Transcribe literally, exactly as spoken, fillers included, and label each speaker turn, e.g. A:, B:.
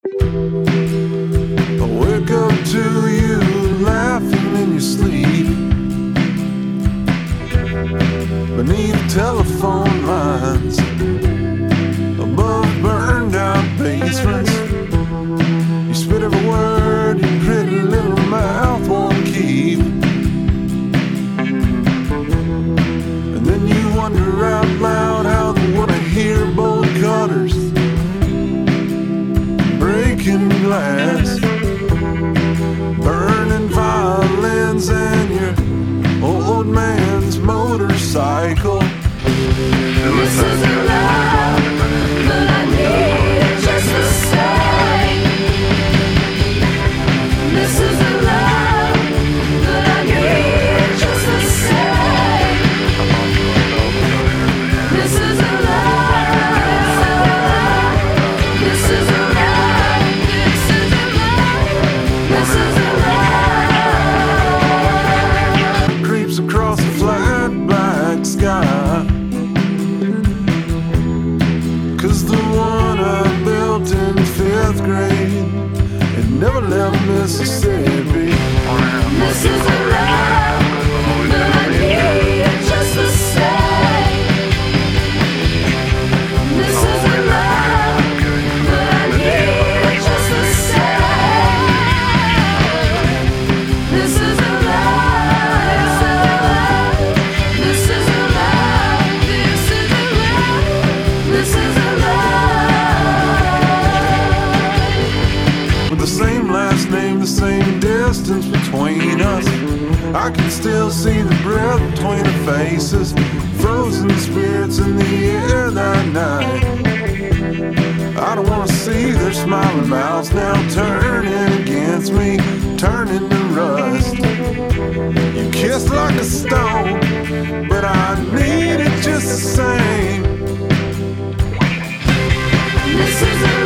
A: I wake up to you laughing in your sleep beneath telephone lines, above burned out basements. You spit every word your pretty little mouth won't keep, and then you wonder out loud how they wanna hear bolt cutters breaking glass, burning violins and your old man's motorcycle.
B: This isn't love, but I need it just the same. This isn't love, but I need it just the same. This isn't love. This isn't love. This isn't love. This isn't love.
A: Creeps across the flat black sky, 'cause the one I built in fifth grade had never left Mississippi.
B: This isn't love, but I need it just the same. This isn't love, but I need it just the same. This isn't love. This isn't love. This isn't love. This isn't love.
A: With the same last name, the same distance between us, I can still see the breath between our faces, frozen spirits in the air that night. I don't wanna see their smiling mouths now turning against me, turning to rust. You kissed like a stone, but I need it just the same.
B: This isn't